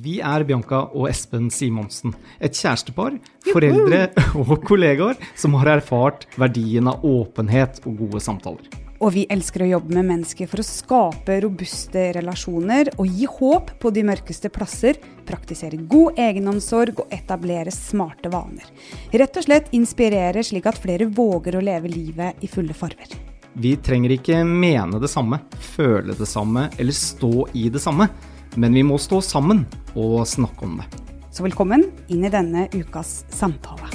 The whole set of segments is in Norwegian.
Vi Bianca og Espen Simonsen, et kjærestepar, foreldre og kollegaer som har erfart verdien av åpenhet og gode samtaler. Og vi elsker å jobbe med mennesker for å skape robuste relasjoner og gi håp på de mørkeste plasser, praktisere god egenomsorg og etablere smarte vaner. Rett og slett inspirere slik at flere våger å leve livet i fulle farver. Vi trenger ikke mene det samme, føle det samme eller stå i det samme, men vi må stå sammen og snakke om det. Så velkommen inn i denne ukas samtale.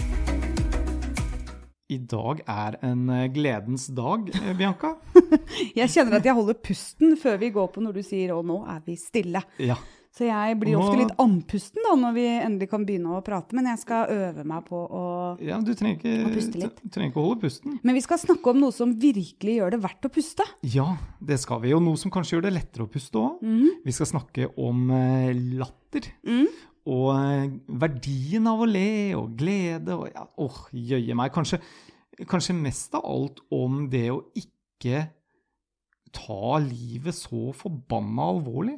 I dag en gledens dag, Bianca. Jeg kjenner at jeg holder pusten før vi går på når du sier, og nå vi stille. Ja. Så jeg blir ofte litt andpusten da, når vi endelig kan begynne å prate, men jeg skal øve meg på å puste litt. Du trenger ikke å holde pusten. Men vi skal snakke om noe som virkelig gjør det verdt å puste. Ja, det skal vi, og noe som kanskje gjør det lettere å puste også. Vi skal snakke om latter. Og verdien av å le og glede og jøye meg. Kanskje mest av alt om det å ikke ta livet så forbanna alvorlig.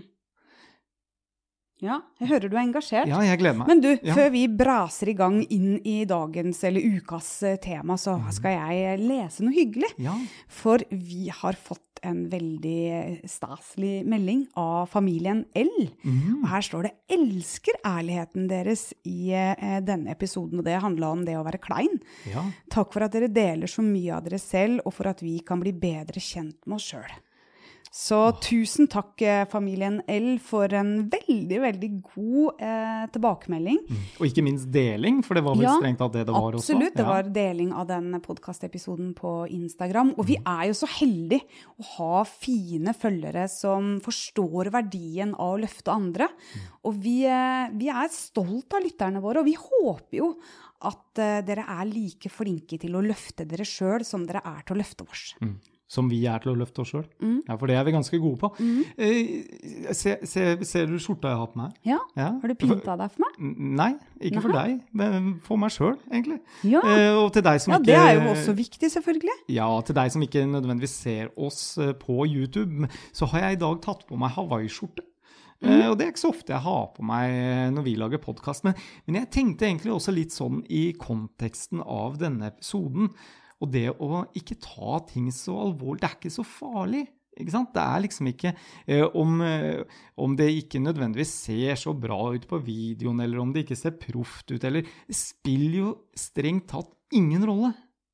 Ja, jeg hører du engasjert. Ja, jeg gleder meg. Men du, før vi braser i gang inn i dagens eller ukas tema, så skal jeg lese noe hyggelig. Ja. For vi har fått en veldig staselig melding av familien L. Og her står det, elsker ærligheten deres i denne episoden, og det handler om det å være klein. Ja. Takk for at dere deler så mye av dere selv, og for at vi kan bli bedre kjent med oss selv. Så tusen takk familien L for en veldig, veldig god tilbakemelding. Og ikke minst deling, for det var vel strengt at det var også. Absolutt, det var deling av den podcastepisoden på Instagram. Og vi jo så heldige å ha fine følgere som forstår verdien av å løfte andre. Og vi stolt av lytterne våre, og vi håper jo at dere like flinke til å løfte dere selv som dere til å løfte oss. Som vi til å løfte oss selv. Ja, for det vi ganske gode på. Ser du skjorta jeg har på meg? Ja. Har du pyntet deg for meg? Nei, ikke for deg, men for meg selv, egentlig. Ja, og til deg som ikke, det jo også viktig, selvfølgelig. Ja, til deg som ikke nødvendigvis ser oss på YouTube, så har jeg i dag tatt på meg Hawaii-skjorte. Og det ikke så ofte jeg har på meg når vi lager podcast, men jeg tenkte egentlig også litt sånn i konteksten av denne episoden, og det å ikke ta ting så alvorlig, det ikke så farlig, ikke sant? Det liksom ikke, om det ikke nødvendigvis ser så bra ut på videoen, eller om det ikke ser proft ut, eller det spiller jo strengt tatt ingen rolle.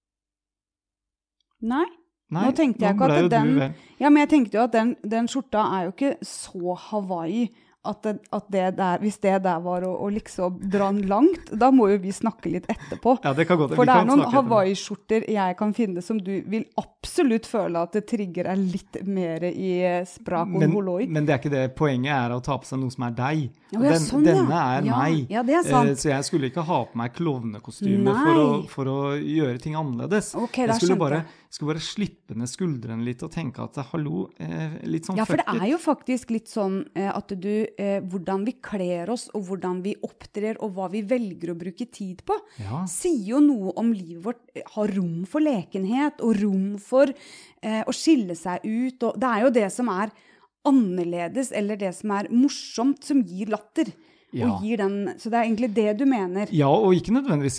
Nei, nå tenkte jeg ikke at men jeg tenkte jo at den skjorta jo ikke så Hawaii, at det der, hvis det der var å liksom dra den langt, da må jo vi snakke litt etterpå. Ja, det kan godt. For det noen Hawaii-skjorter jeg kan finne som du vil absolutt føle at det trigger litt mer i sprak og holoi. Men det ikke det. Poenget å ta på seg noe som deg. Denne meg. Ja, det sant. Så jeg skulle ikke ha på meg klovnekostyme for å gjøre ting annerledes. Okay, jeg skulle bare slippe ned skuldrene litt og tenke at hallo, litt sånn. Ja, for det jo faktisk litt sånn at hvordan vi kler oss og hvordan vi opptrer og hva vi velger å bruke tid på, sier jo noe om livet vårt har rom for lekenhet og rom for å skille seg ut, og det jo det som annerledes eller det som morsomt som gir latter. Ja. Og gir den, så det egentlig det du mener. Ja, og ikke nødvendigvis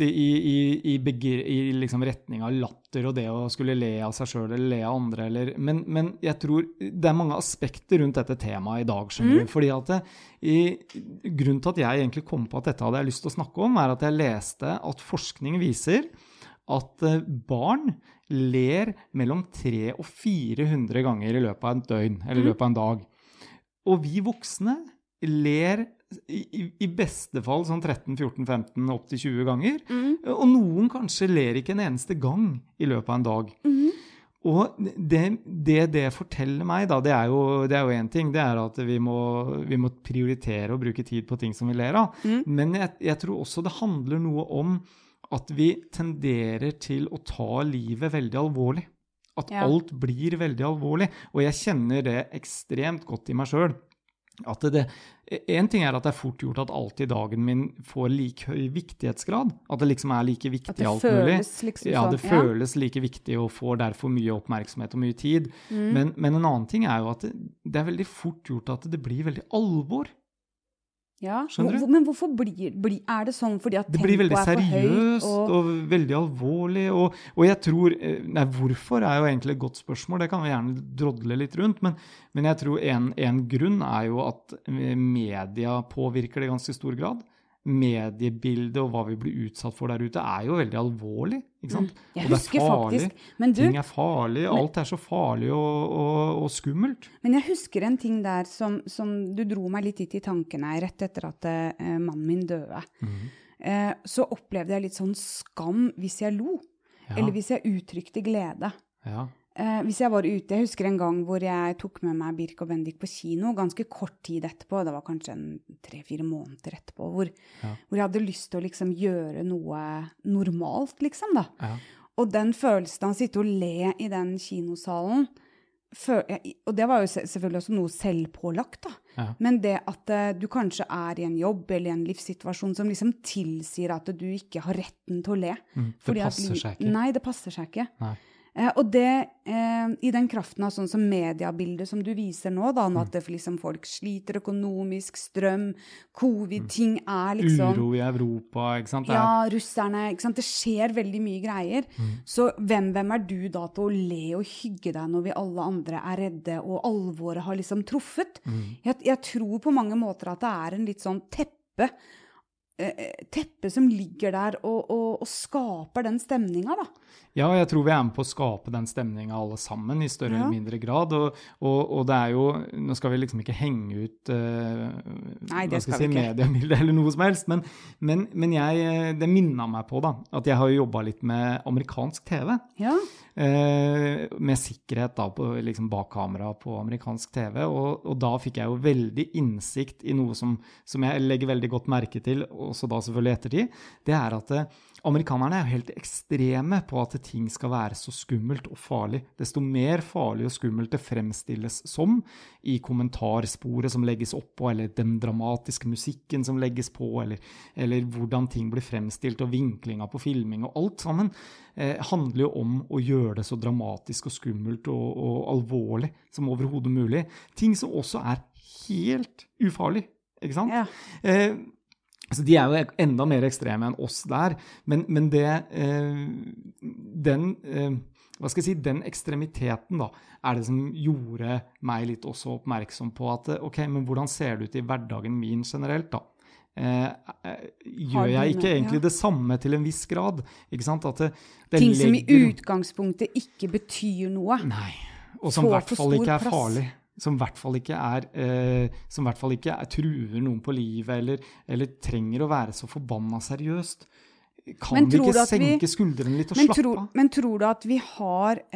i liksom retning av latter og det å skulle le av seg selv eller le av andre, men jeg tror det mange aspekter rundt dette temaet i dag, skjønner du, fordi at grunnen til at jeg egentlig kom på at dette hadde jeg lyst til å snakke om, at jeg leste at forskning viser at barn ler mellom 300 og 400 ganger i løpet av et døgn, eller i løpet av en dag. Og vi voksne ler i beste fall sånn 13, 14, 15, opp til 20 ganger. Og noen kanskje ler ikke en eneste gang i løpet av en dag. Og det forteller meg da, det jo en ting, det at vi må prioritere og bruke tid på ting som vi ler av. Men jeg tror også det handler noe om at vi tenderer til å ta livet veldig alvorlig. At alt blir veldig alvorlig. Og jeg kjenner det ekstremt godt i meg selv. At en ting at det fort gjort at alt i dagen min får like høy viktighetsgrad, at det liksom like viktig alt mulig. Liksom ja, det føles like viktig og får derfor mye oppmerksomhet og mye tid. Men en annen ting jo at det veldig fort gjort at det blir veldig alvor. Ja. Skjønner du? Men hvorfor er det sånn fordi at det blir veldig tempoet er for høyt? seriøst og veldig alvorlig, og jeg tror, hvorfor er jo egentlig et godt spørsmål, det kan vi gjerne drodle litt rundt, men jeg tror en grunn er jo at media påvirker det i ganske stor grad. Mediebildet og hva vi blir utsatt for der ute er jo veldig alvorlig, ikke sant? Jeg og husker det er farlig, faktisk, men ting er farlig, alt er så farlig og skummelt. Men jeg husker en ting der som du dro meg litt hit i tankene rett etter at mannen min døde. Så opplevde jeg litt sånn skam hvis jeg lo, eller hvis jeg uttrykte glede. Ja. Hvis jeg var ute, jeg husker en gang hvor jeg tok med meg Birk og Bendik på kino, ganske kort tid etterpå, det var kanskje 3-4 måneder etterpå, hvor jeg hadde lyst til å liksom gjøre noe normalt, liksom da. Ja. Og den følelsen av å sitte og le i den kinosalen, og det var jo selvfølgelig også noe selvpålagt da, men det at du kanskje er i en jobb eller i en livssituasjon som liksom tilsier at du ikke har retten til å le. Det passer seg ikke. Nei, det passer seg ikke. Nei. Og det, i den kraften av sånn som mediebilder som du viser nå, da, at liksom folk sliter økonomisk, strøm, covid, ting er liksom... Uro i Europa, ikke sant? Ja, russerne, ikke sant? Det skjer veldig mye greier. Så hvem er du da til å le og hygge deg når vi alle andre er redde, og alvoret har liksom truffet? Jeg tror på mange måter at det er en litt sånn teppe som ligger der og skaper den stemningen da. Ja, jeg tror vi er med på å skape den stemningen alle sammen i større eller mindre grad, og det er jo, nå skal vi liksom ikke henge ut Nei, det skal vi ikke. Mediebilder eller noe som helst, men det minner meg på da, at jeg har jo jobbet litt med amerikansk TV. Ja. Med sikkerhet da, liksom bak kamera på amerikansk TV, og da fikk jeg jo veldig innsikt i noe som jeg legger veldig godt merke til, også da selvfølgelig ettertid, det er at amerikanerne er jo helt ekstreme på at ting skal være så skummelt og farlig. Desto mer farlig og skummelt det fremstilles som i kommentarsporet som legges opp på, eller den dramatiske musikken som legges på, eller hvordan ting blir fremstilt, og vinklinga på filming, og alt sammen handler jo om å gjøre det så dramatisk og skummelt og alvorlig som overhodet mulig. Ting som også er helt ufarlig, ikke sant? Ja. Så de er jo enda mer ekstreme enn oss der, men den ekstremiteten da, er det som gjorde meg litt også oppmerksom på at, ok, men hvordan ser det ut i hverdagen min generelt da? Gjør jeg ikke egentlig det samme til en viss grad? Ikke sant? At ting som i utgangspunktet ikke betyr noe. Nei, og som i hvert fall ikke er farlig. Som i hvert fall ikke truer noen på livet, eller trenger å være så forbannet seriøst. Kan vi ikke senke skuldrene litt og slappe av? Men tror du at vi har,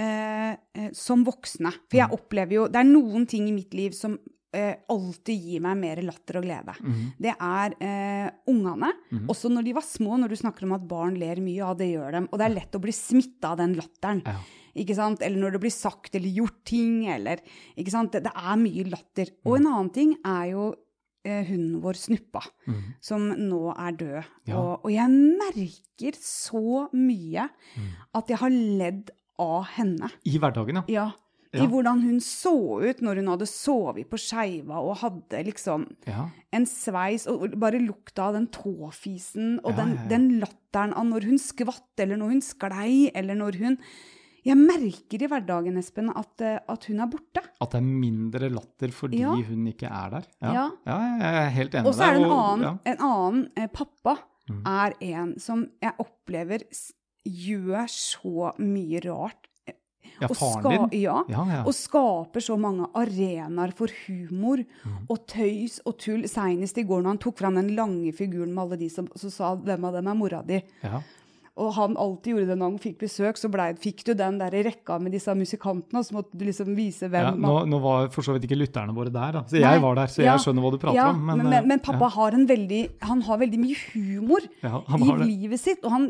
som voksne, for jeg opplever jo, det er noen ting i mitt liv som alltid gir meg mer latter og glede. Det er ungene, også når de var små, når du snakker om at barn ler mye, ja, det gjør dem, og det er lett å bli smittet av den latteren. Ja. Ikke sant? Eller når det blir sagt eller gjort ting, eller, ikke sant? Det er mye latter. Og en annen ting er jo hunden vår Snuppa, som nå er død. Ja. Og jeg merker så mye at jeg har ledd av henne. I hverdagen, ja. Ja. I hvordan hun så ut når hun hadde sovet på skeiva og hadde liksom en sveis, og bare lukta av den tåfisen, og den latteren av når hun skvatt, eller når hun sklei, eller når hun... Jeg merker i hverdagen, Espen, at hun er borte. At det er mindre latter fordi hun ikke er der. Ja, jeg er helt enig med deg. Og så er det en annen pappa er en som jeg opplever gjør så mye rart. Ja, faren din. Og skaper så mange arenaer for humor og tøys og tull. Senest i går når han tok fram den lange figuren med alle de som sa, hvem av dem er mora di? Ja. Og han alltid gjorde det når han fikk besøk, så fikk du den der i rekka med disse musikantene, og så måtte du liksom vise hvem... Ja, nå var for så vidt ikke lytterne våre der, da. Så jeg var der, så jeg skjønner hva du prater om. Men pappa har veldig mye humor i livet sitt, og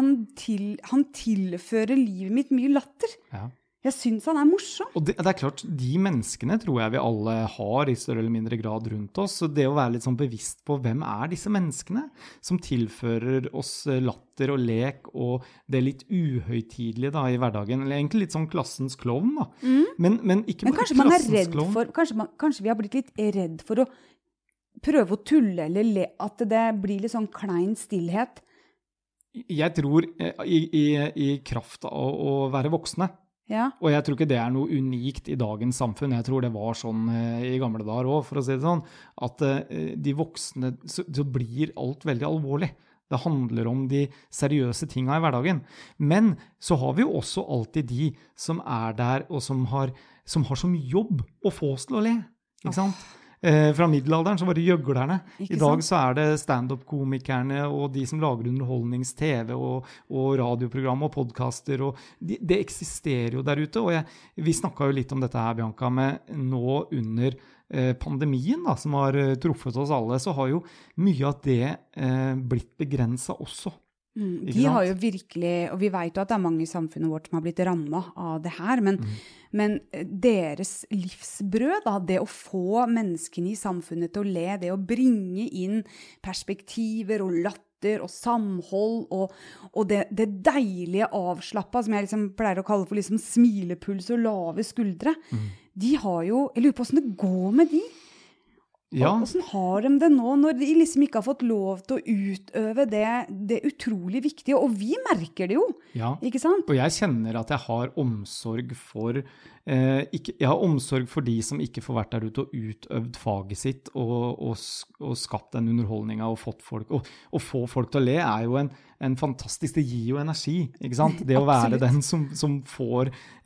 han tilfører livet mitt mye latter. Ja. Jeg synes han er morsom. Og det er klart, de menneskene tror jeg vi alle har i større eller mindre grad rundt oss. Så det å være litt sånn bevisst på hvem er disse menneskene som tilfører oss latter og lek og det litt uhøytidelige da i hverdagen. Eller egentlig litt sånn klassens klovn da. Men ikke bare klassens klovn. Kanskje vi har blitt litt redd for å prøve å tulle eller le, at det blir litt sånn klein stillhet? Jeg tror i kraft av å være voksne, og jeg tror ikke det er noe unikt i dagens samfunn. Jeg tror det var sånn i gamle dager også, for å si det sånn, at de voksne, så blir alt veldig alvorlig. Det handler om de seriøse tingene i hverdagen. Men så har vi jo også alltid de som er der, og som har som jobb å få oss til å le. Ikke sant? Fra middelalderen så var det gjøglerne. I dag så er det stand-up-komikerne og de som lager underholdnings-TV og radioprogram og podcaster. Og det eksisterer jo der ute. Og vi snakket jo litt om dette her, Bianca, med nå under pandemien da, som har truffet oss alle, så har jo mye av det blitt begrenset også. De har jo virkelig, og vi vet jo at det er mange i samfunnet vårt som har blitt rammet av det her, men deres livsbrød, da, det å få menneskene i samfunnet til å le, det å bringe inn perspektiver og latter og samhold, og det deilige avslappet, som jeg liksom pleier å kalle for liksom smilepuls og lave skuldre, de har jo, jeg lurer på hvordan det går med de. Hvordan har de det nå, når de liksom ikke har fått lov til å utøve det utrolig viktige, og vi merker det jo, ikke sant? Og jeg kjenner at jeg har omsorg for, jeg har omsorg for de som ikke får vært der ute og utøvd faget sitt, og skapt den underholdningen, og fått folk, og få folk til å le er jo en fantastisk, det gir jo energi, ikke sant? Det å være den som får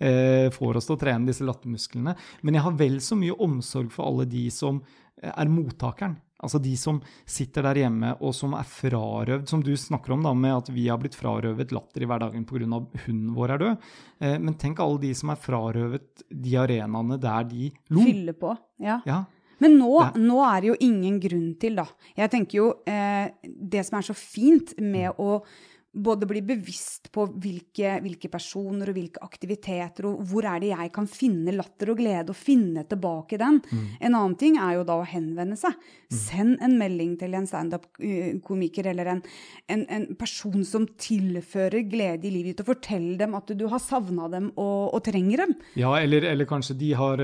oss til å trene disse lattermusklene. Men jeg har vel så mye omsorg for alle de som er mottakeren, altså de som sitter der hjemme og som er frarøvd, som du snakker om da, med at vi har blitt frarøvet latter i hverdagen på grunn av hunden vår er død. Men tenk alle de som er frarøvet de arenaene der de lo. Fyller på, ja. Men nå er det jo ingen grunn til da. Jeg tenker jo, det som er så fint med å både bli bevisst på hvilke personer og hvilke aktiviteter, og hvor er det jeg kan finne latter og glede og finne tilbake den. En annen ting er jo da å henvende seg. Send en melding til en stand-up-komiker eller en person som tilfører glede i livet og fortell dem at du har savnet dem og trenger dem. Ja, eller kanskje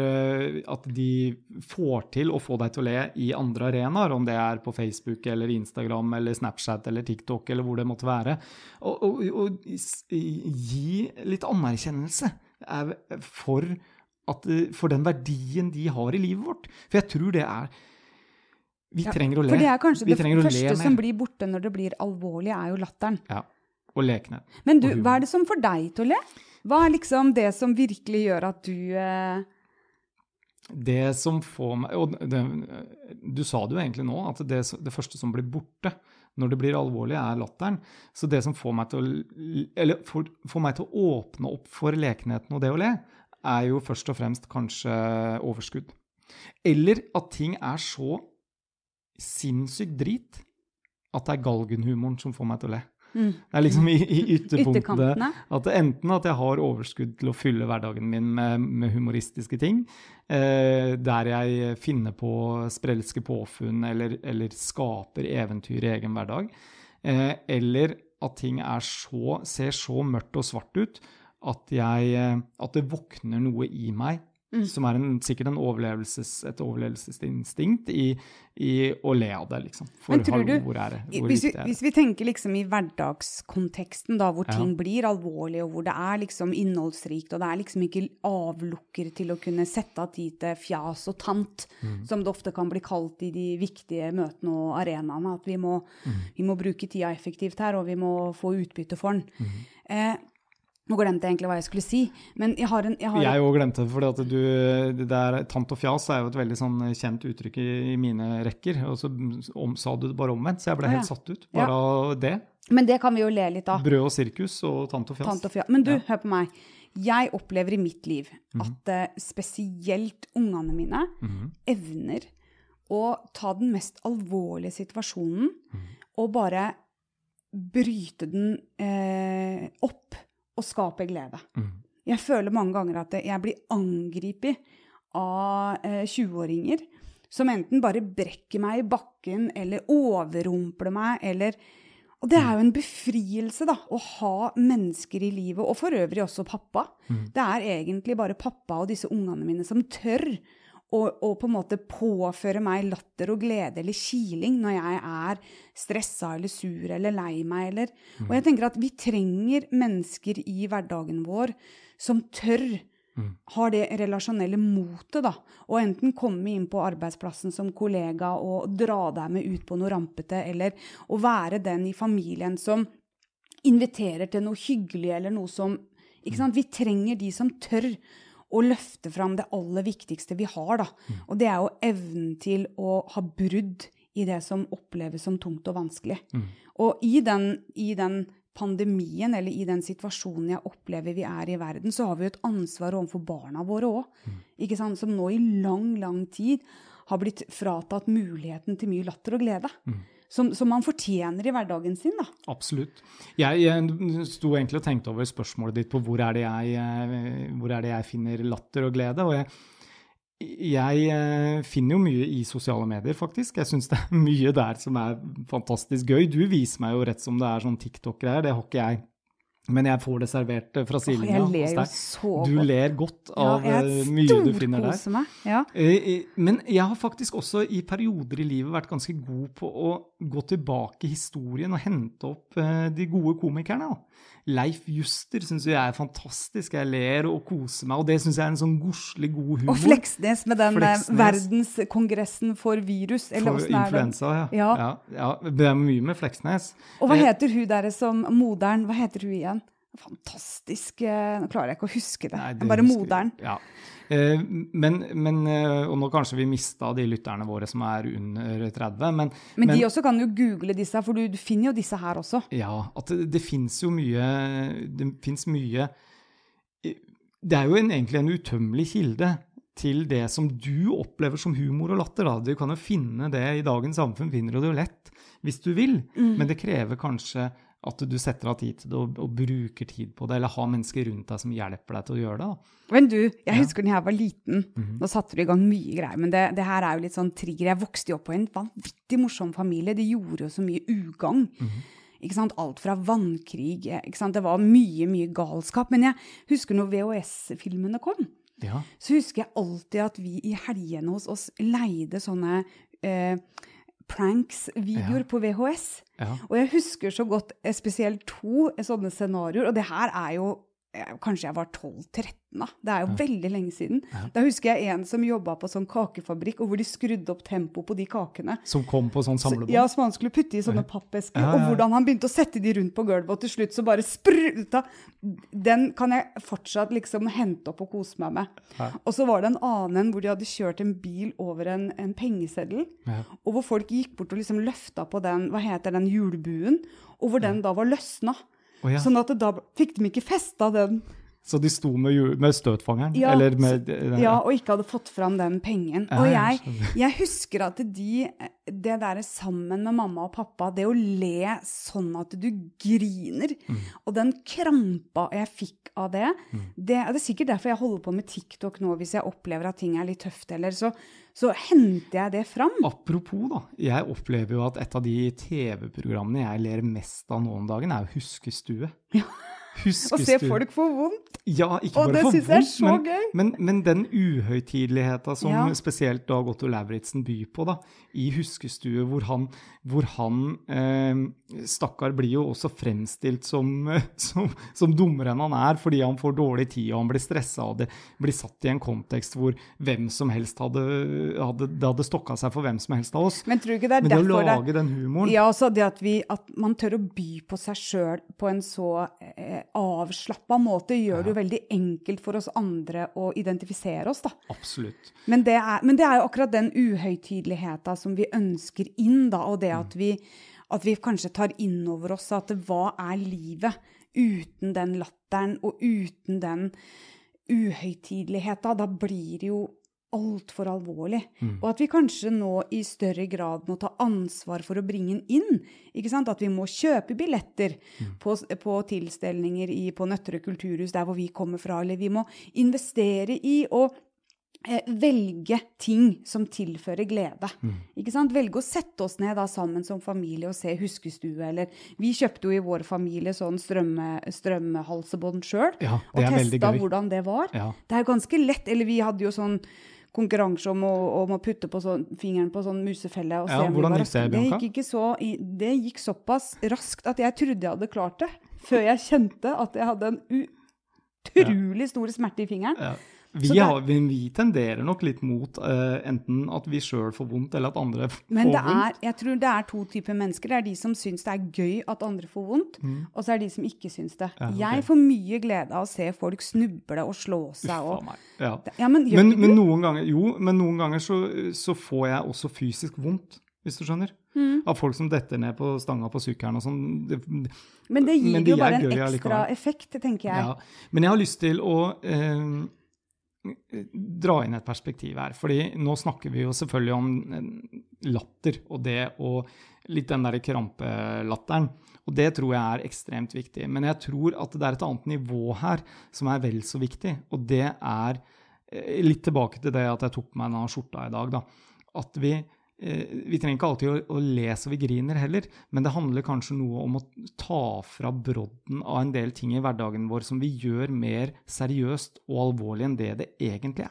at de får til å få deg til å le i andre arenaer, om det er på Facebook eller Instagram eller Snapchat eller TikTok eller hvor det måtte være. Og gi litt anerkjennelse for den verdien de har i livet vårt. For jeg tror det vi trenger å le. For det er kanskje det første som blir borte når det blir alvorlig, er jo latteren. Ja, og lekenhet. Men du, hva er det som får deg til å le? Hva er liksom det som virkelig gjør at du... Det som får meg, og du sa det jo egentlig nå, at det første som blir borte når det blir alvorlig er latteren. Så det som får meg til å åpne opp for lekenheten og det å le, er jo først og fremst kanskje overskudd. Eller at ting er så sinnssykt drit at det er galgenhumoren som får meg til å le. Det er liksom i ytterpunktene at enten at jeg har overskudd til å fylle hverdagen min med humoristiske ting, der jeg finner på sprelske påfunn eller skaper eventyr i egen hverdag, eller at ting ser så mørkt og svart ut at det våkner noe i meg som er sikkert et overlevelsesinstinkt i å le av det, liksom. For men tror du, hvis vi tenker liksom i hverdagskonteksten da, hvor ting blir alvorlige, og hvor det er liksom innholdsrikt, og det er liksom ikke avlukker til å kunne sette av tid til fjas og tant, som det ofte kan bli kalt i de viktige møtene og arenaene, at vi må bruke tida effektivt her, og vi må få utbytte for den. Nå glemte jeg egentlig hva jeg skulle si, men jeg har også glemte det, fordi at det der tant og fjas er jo et veldig sånn kjent uttrykk i mine rekker, og så sa du det bare omvendt, så jeg ble helt satt ut, bare av det. Men det kan vi jo le litt av. Brød og sirkus og tant og fjas. Tant og fjas. Men du, hør på meg. Jeg opplever i mitt liv at spesielt ungene mine evner å ta den mest alvorlige situasjonen og bare bryte den opp og skape glede. Jeg føler mange ganger at jeg blir angripet av 20-åringer som enten bare brekker meg i bakken eller overrumpler meg, og det er jo en befrielse da, å ha mennesker i livet, og for øvrig også pappa. Det er egentlig bare pappa og disse ungene mine som tør og på en måte påføre meg latter og glede eller kiling når jeg stresset eller sur eller lei meg. Og jeg tenker at vi trenger mennesker i hverdagen vår som har det relasjonelle motet da, og enten komme inn på arbeidsplassen som kollega og dra deg med ut på noe rampete, eller å være den i familien som inviterer til noe hyggelig eller noe som, ikke sant? Vi trenger de som tør å løfte fram det aller viktigste vi har da. Og det jo evnen til å ha brudd i det som oppleves som tungt og vanskelig. Og i den pandemien, eller i den situasjonen jeg opplever vi i verden, så har vi jo et ansvar overfor barna våre også, ikke sant? Som nå i lang, lang tid har blitt fratatt muligheten til mye latter og glede. Som man fortjener i hverdagen sin da. Absolutt. Jeg sto egentlig og tenkte over spørsmålet ditt på hvor det jeg finner latter og glede, og jeg finner jo mye i sosiale medier faktisk. Jeg synes det mye der som fantastisk gøy. Du viser meg jo rett som det sånn TikTok-greier, det har ikke jeg. Men jeg får det servert fra sidelinja. Jeg ler jo så godt. Du ler godt av mye du finner der. Meg. Ja. Men jeg har faktisk også i perioder i livet vært ganske god på å gå tilbake i historien og hente opp de gode komikerne. Leif Juster synes jeg fantastisk. Jeg ler og koser meg, og det synes jeg en sånn gorslig god humor. Og Fleksnes med den verdenskongressen for virus. Eller for influensa, ja. Det mye med Fleksnes. Og hva heter hun der som moderen? Hva heter hun igjen? Fantastisk. Nå klarer jeg ikke å huske det. Nei, bare moderen. Ja. Men og nå kanskje vi mistet de lytterne våre som under 30, men de også kan jo google disse, for du finner jo disse her også. Ja, at det finnes jo mye, det jo egentlig en utømmelig kilde til det som du opplever som humor og latter. Da. Du kan jo finne det i dagens samfunn, finner du det jo lett hvis du vil, men det krever kanskje at du setter av tid til det og bruker tid på det, eller har mennesker rundt deg som hjelper deg til å gjøre det. Da. Men du, jeg husker da jeg var liten, nå satte du i gang mye greier, men det her jo litt sånn trigger. Jeg vokste jo opp på en vanvittig morsom familie, de gjorde jo så mye ugagn. Ikke sant? Alt fra vannkrig, ikke sant? Det var mye galskap, men jeg husker når VHS-filmene kom, så husker jeg alltid at vi i helgene hos oss leide sånne pranks-videoer på VHS. Og jeg husker så godt spesielt 2 sånne scenarioer, og det her jo kanskje jeg var 12-13 da. Det jo veldig lenge siden. Da husker jeg en som jobbet på sånn kakefabrikk, og hvor de skrudde opp tempo på de kakene. Som kom på sånn samlebånd? Ja, som han skulle putte i sånne pappesker, og hvordan han begynte å sette de rundt på gulvet, og til slutt så bare spruta. Den kan jeg fortsatt liksom hente opp og kose meg med. Og så var det en annen hvor de hadde kjørt en bil over en pengeseddel, og hvor folk gikk bort og liksom løfta på den, hva heter den, hjulbuen, og hvor den da var løsnet. Sånn at da fikk de ikke festet den. Så de sto med støtfangeren? Ja, eller og ikke hadde fått fram den pengen. Og jeg husker at det der sammen med mamma og pappa, det å le sånn at du griner, og den krampa jeg fikk av det, det sikkert derfor jeg holder på med TikTok nå, hvis jeg opplever at ting litt tøft, eller så henter jeg det fram. Apropos da, jeg opplever jo at et av de TV-programmene jeg ler mest av nå om dagen jo Huskestue. Ja. Å se folk få vondt. Ja, ikke bare få vondt, men den uhøytideligheten som spesielt Dag Otto Lauritzen byr på da, i Huskestue, hvor han stakkar blir jo også fremstilt som dummere enn han fordi han får dårlig tid, og han blir stresset, og det blir satt i en kontekst hvor hvem som helst det hadde stokket seg for hvem som helst av oss. Men tror du ikke det men derfor å lage den humoren? Ja, altså det at man tør å by på seg selv på en så avslappet måte gjør det jo veldig enkelt for oss andre å identifisere oss da. Absolutt. Men det jo akkurat den uhøytideligheten som vi ønsker inn da, og det at vi kanskje tar inn over oss at hva livet uten den latteren og uten den uhøytideligheten, da blir det jo alt for alvorlig. Og at vi kanskje nå i større grad må ta ansvar for å bringe den inn. Ikke sant? At vi må kjøpe billetter på tilstelninger på Nøtterøy kulturhus, der hvor vi kommer fra, eller vi må investere i å velge ting som tilfører glede. Ikke sant? Velge å sette oss ned da sammen som familie og se Huskestue, eller vi kjøpte jo i vår familie sånn strømhalsebånd selv, og testet hvordan det var. Det jo ganske lett, eller vi hadde jo sånn konkurranse om å putte på fingeren på sånn musefelle. Og se om hvordan gikk det, Bianca? Det gikk såpass raskt at jeg trodde jeg hadde klart det, før jeg kjente at jeg hadde en utrolig stor smerte i fingeren. Ja. Vi tenderer nok litt mot enten at vi selv får vondt, eller at andre får vondt. Men jeg tror det 2 typer mennesker. Det de som synes det gøy at andre får vondt, og så de som ikke synes det. Ja, okay. Jeg får mye glede av å se folk snuble og slå seg. Men noen ganger så får jeg også fysisk vondt, hvis du skjønner. Av folk som detter ned på stanga på sykkelen og sånn. Men det gir jo bare en ekstra effekt, tenker jeg. Ja. Men jeg har lyst til å dra inn et perspektiv her, fordi nå snakker vi jo selvfølgelig om latter, og litt den der krampelatteren, og det tror jeg ekstremt viktig. Men jeg tror at det et annet nivå her som vel så viktig, og det litt tilbake til det at jeg tok på meg denne skjorta i dag, da. At vi trenger ikke alltid å le så vi griner heller, men det handler kanskje noe om å ta fra brodden av en del ting i hverdagen vår som vi gjør mer seriøst og alvorlig enn det egentlig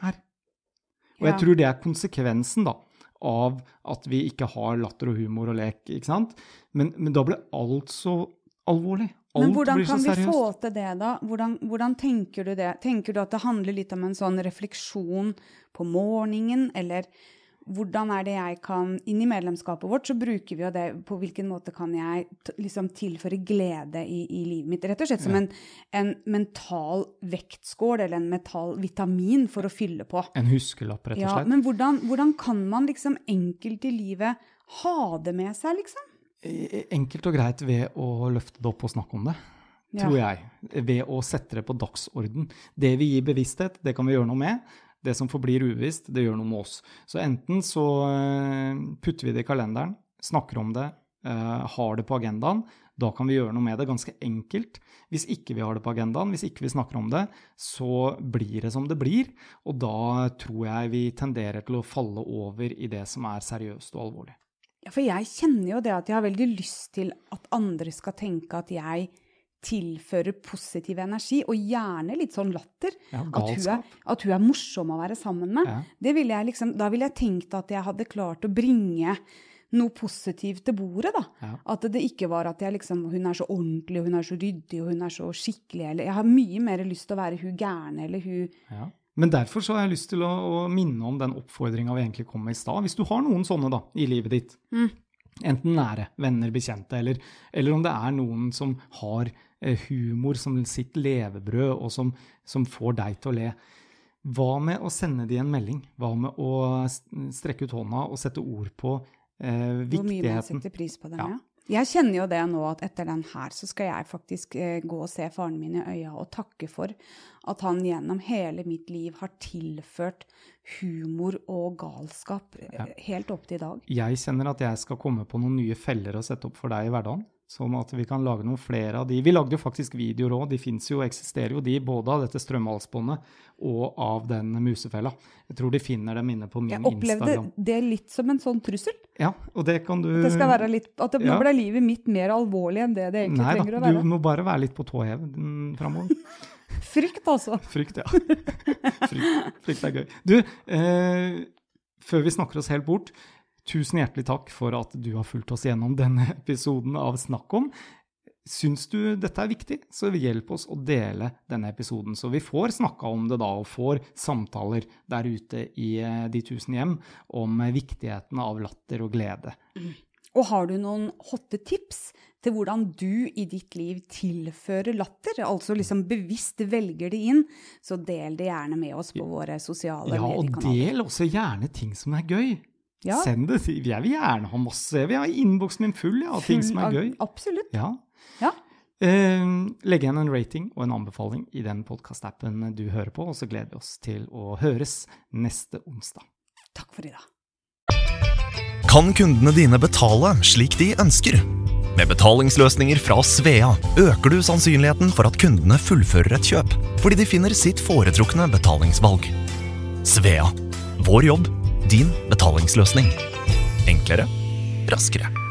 Og jeg tror det konsekvensen da, av at vi ikke har latter og humor og lek, ikke sant? Men da blir alt så alvorlig. Men hvordan kan vi få til det da? Hvordan tenker du det? Tenker du at det handler litt om en sånn refleksjon på morgenen, eller hvordan det jeg kan, inn i medlemskapet vårt, så bruker vi jo det, på hvilken måte kan jeg liksom tilføre glede i livet mitt, rett og slett som en mental vektskål, eller en mental vitamin for å fylle på. En huskelapp, rett og slett. Ja, men hvordan kan man liksom enkelt i livet ha det med seg, liksom? Enkelt og greit ved å løfte det opp og snakke om det. Tror jeg. Ved å sette det på dagsorden. Det vi gir bevissthet, det kan vi gjøre noe med. Det som forblir uvisst, det gjør noe med oss. Så enten så putter vi det i kalenderen, snakker om det, har det på agendaen, da kan vi gjøre noe med det ganske enkelt. Hvis ikke vi har det på agendaen, hvis ikke vi snakker om det, så blir det som det blir, og da tror jeg vi tenderer til å falle over i det som seriøst og alvorlig. Ja, for jeg kjenner jo det at jeg har veldig lyst til at andre skal tenke at jeg tilfører positiv energi, og gjerne litt sånn latter. Ja, at hun morsom å være sammen med. Ja. Da ville jeg tenkt at jeg hadde klart å bringe noe positivt til bordet, da. Ja. At det ikke var at hun så ordentlig, og hun så ryddig, og hun så skikkelig, eller jeg har mye mer lyst til å være hun gærne, eller hun... Ja. Men derfor så har jeg lyst til å minne om den oppfordringen vi egentlig kom med i stad. Hvis du har noen sånne da, i livet ditt, enten nære, venner, bekjente, eller om det noen som har humor som sitt levebrød, og som får deg til å le. Hva med å sende de en melding? Hva med å strekke ut hånda og sette ord på viktigheten? Hvor mye man setter pris på den, ja. Jeg kjenner jo det nå at etter den her så skal jeg faktisk gå og se faren min i øya og takke for at han gjennom hele mitt liv har tilført humor og galskap helt opp til i dag. Jeg kjenner at jeg skal komme på noen nye feller å sette opp for deg i hverdagen, sånn at vi kan lage noen flere av de. Vi lagde jo faktisk videoer også, eksisterer jo de, både av dette strømhalsbåndet og av den musefella. Jeg tror de finner dem inne på min Instagram. Jeg opplevde det litt som en sånn trussel. Ja, og det kan du... Det skal være litt, at nå ble livet mitt mer alvorlig enn det egentlig trenger å være. Nei, du må bare være litt på tåhev fremover. Frykt altså. Frykt, ja. Frykt gøy. Du, før vi snakker oss helt bort, tusen hjertelig takk for at du har fulgt oss gjennom denne episoden av Snakk om. Syns du dette viktig, så hjelp oss å dele denne episoden, så vi får snakka om det da, og får samtaler der ute i de 1000 hjem om viktigheten av latter og glede. Og har du noen hotte tips til hvordan du i ditt liv tilfører latter, altså liksom bevisst velger det inn, så del det gjerne med oss på våre sosiale mediekanaler. Ja, og del også gjerne ting som gøy. Ja. Send det. Jeg vil gjerne ha masse. Jeg vil ha innboksen min full av ting som gøy. Absolutt. Ja. Legg igjen en rating og en anbefaling i den podcast-appen du hører på, og så gleder vi oss til å høres neste onsdag. Takk for i dag. Kan kundene dine betale slik de ønsker? Med betalingsløsninger fra Svea øker du sannsynligheten for at kundene fullfører et kjøp, fordi de finner sitt foretrukne betalingsvalg. Svea. Vår jobb. Din betalingsløsning. Enklere. Raskere.